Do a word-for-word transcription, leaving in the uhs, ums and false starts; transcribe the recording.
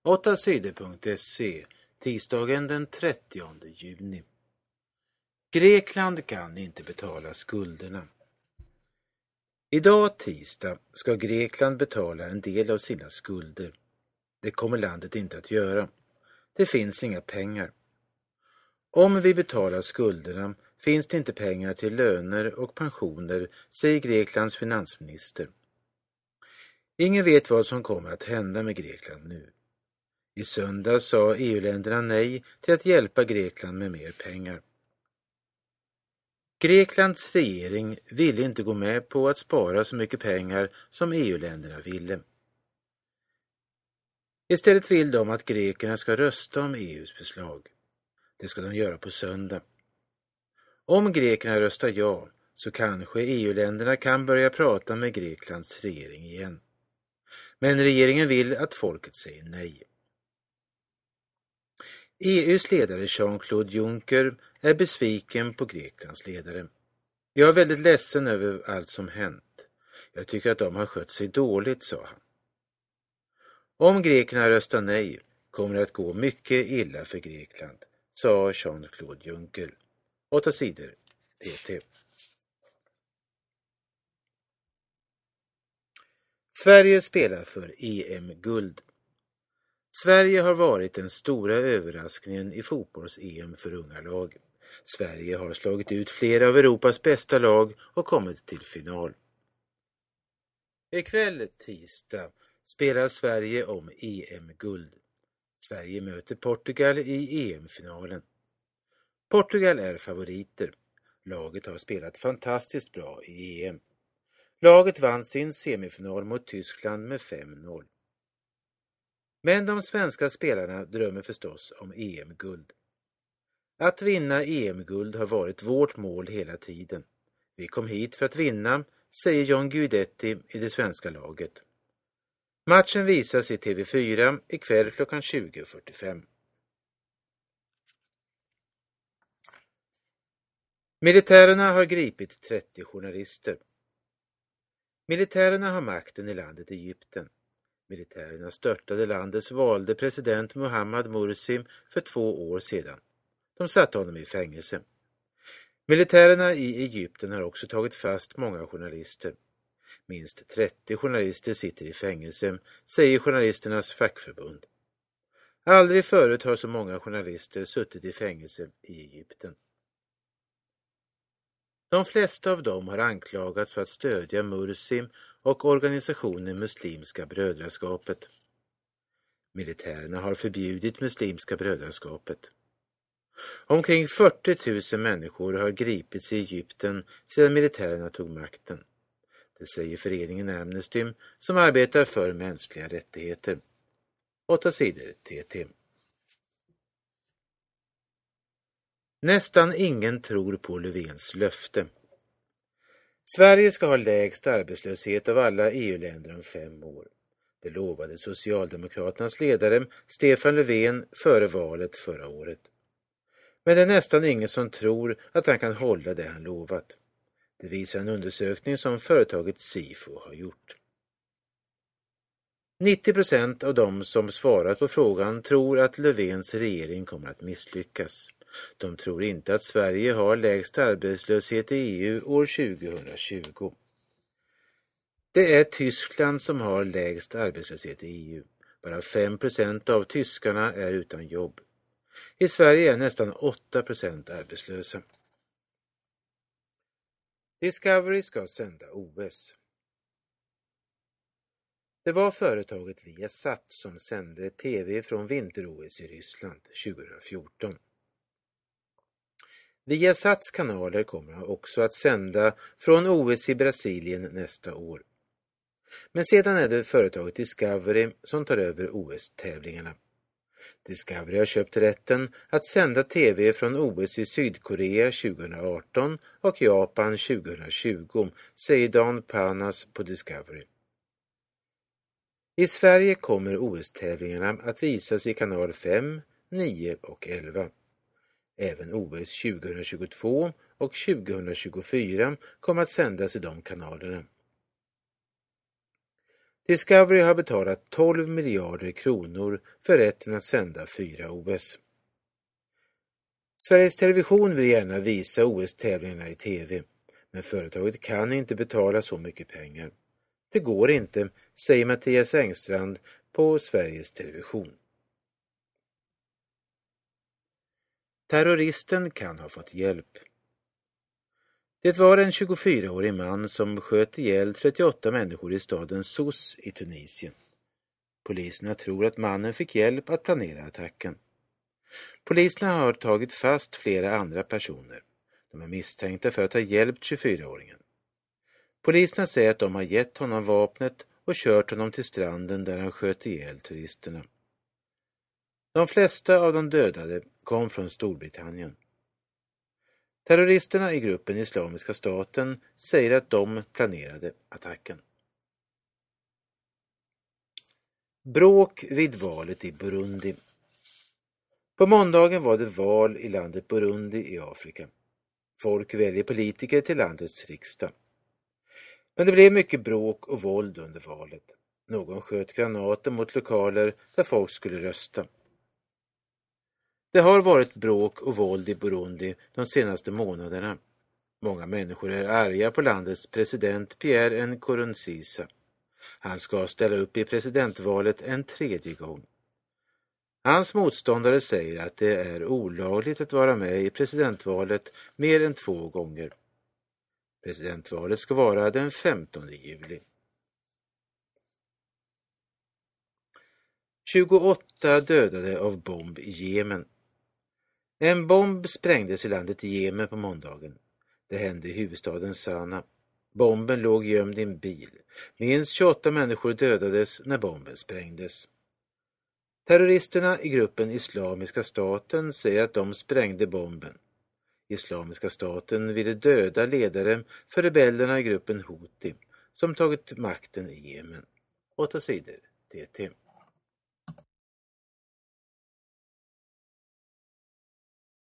åtta sidor punkt se, tisdagen den trettionde juni. Grekland kan inte betala skulderna. Idag tisdag ska Grekland betala en del av sina skulder. Det kommer landet inte att göra. Det finns inga pengar. Om vi betalar skulderna finns det inte pengar till löner och pensioner, säger Greklands finansminister. Ingen vet vad som kommer att hända med Grekland nu. I söndag sa E U-länderna nej till att hjälpa Grekland med mer pengar. Greklands regering ville inte gå med på att spara så mycket pengar som E U-länderna ville. Istället vill de att grekerna ska rösta om E U:s förslag. Det ska de göra på söndag. Om grekerna röstar ja så kanske E U-länderna kan börja prata med Greklands regering igen. Men regeringen vill att folket säger nej. E U:s ledare Jean-Claude Juncker är besviken på Greklands ledare. Jag är väldigt ledsen över allt som hänt. Jag tycker att de har skött sig dåligt, sa han. Om grekerna röstar nej kommer det att gå mycket illa för Grekland, sa Jean-Claude Juncker. Åtta sidor, T T. Sverige spelar för E M-guld. Sverige har varit den stora överraskningen i fotbolls-E M för unga lag. Sverige har slagit ut flera av Europas bästa lag och kommit till final. Ikväll tisdag spelar Sverige om E M-guld. Sverige möter Portugal i E M-finalen. Portugal är favoriter. Laget har spelat fantastiskt bra i E M. Laget vann sin semifinal mot Tyskland med fem noll. Men de svenska spelarna drömmer förstås om E M-guld. Att vinna E M-guld har varit vårt mål hela tiden. Vi kom hit för att vinna, säger John Guidetti i det svenska laget. Matchen visas i T V fyra ikväll klockan tjugo fyrtiofem. Militärerna har gripit trettio journalister. Militärerna har makten i landet Egypten. Militärerna störtade landets valde president Mohammad Mursi för två år sedan. De satte honom i fängelse. Militärerna i Egypten har också tagit fast många journalister. Minst trettio journalister sitter i fängelse, säger journalisternas fackförbund. Aldrig förut har så många journalister suttit i fängelse i Egypten. De flesta av dem har anklagats för att stödja Mursi och organisationen Muslimska brödraskapet. Militärerna har förbjudit Muslimska brödraskapet. Omkring fyrtio tusen människor har gripits i Egypten sedan militärerna tog makten. Det säger föreningen Amnesty som arbetar för mänskliga rättigheter. Åtta sidor T T. Nästan ingen tror på Löfvens löfte. Sverige ska ha lägst arbetslöshet av alla E U-länder om fem år. Det lovade Socialdemokraternas ledare Stefan Löfven före valet förra året. Men det är nästan ingen som tror att han kan hålla det han lovat. Det visar en undersökning som företaget Sifo har gjort. nittio procent av de som svarat på frågan tror att Löfvens regering kommer att misslyckas. De tror inte att Sverige har lägst arbetslöshet i E U år tjugohundratjugo. Det är Tyskland som har lägst arbetslöshet i E U. Bara fem procent av tyskarna är utan jobb. I Sverige är nästan åtta procent arbetslösa. Discovery ska sända O S. Det var företaget Viasat som sände tv från vinter-O S i Ryssland tjugohundrafjorton. Viasats kanaler kommer också att sända från O S i Brasilien nästa år. Men sedan är det företaget Discovery som tar över O S-tävlingarna. Discovery har köpt rätten att sända tv från O S i Sydkorea tjugohundraarton och Japan tjugohundratjugo, säger Dan Panas på Discovery. I Sverige kommer O S-tävlingarna att visas i kanal fem, nio och elva. Även O S tjugohundratjugotvå och tjugohundratjugofyra kommer att sändas i de kanalerna. Discovery har betalat tolv miljarder kronor för rätten att sända fyra O S. Sveriges Television vill gärna visa O S-tävlingarna i tv, men företaget kan inte betala så mycket pengar. Det går inte, säger Mattias Engstrand på Sveriges Television. Terroristen kan ha fått hjälp. Det var en tjugofyraårig man som sköt ihjäl trettioåtta människor i staden Sousse i Tunisien. Poliserna tror att mannen fick hjälp att planera attacken. Poliserna har tagit fast flera andra personer. De är misstänkta för att ha hjälpt tjugofyraåringen. Poliserna säger att de har gett honom vapnet och kört honom till stranden där han sköt ihjäl turisterna. De flesta av de dödade kom från Storbritannien. Terroristerna i gruppen Islamiska staten säger att de planerade attacken. Bråk vid valet i Burundi. På måndagen var det val i landet Burundi i Afrika. Folk väljer politiker till landets riksdag. Men det blev mycket bråk och våld under valet. Någon sköt granater mot lokaler där folk skulle rösta. Det har varit bråk och våld i Burundi de senaste månaderna. Många människor är arga på landets president Pierre Nkurunziza. Han ska ställa upp i presidentvalet en tredje gång. Hans motståndare säger att det är olagligt att vara med i presidentvalet mer än två gånger. Presidentvalet ska vara den femtonde juli. tjugoåtta dödade av bomb i Jemen. En bomb sprängdes i landet Jemen på måndagen. Det hände i huvudstaden Sana. Bomben låg gömd i en bil. Minst tjugoåtta människor dödades när bomben sprängdes. Terroristerna i gruppen Islamiska staten säger att de sprängde bomben. Islamiska staten ville döda ledare för rebellerna i gruppen Houthi som tagit makten i Jemen. Åtta sidor, D T.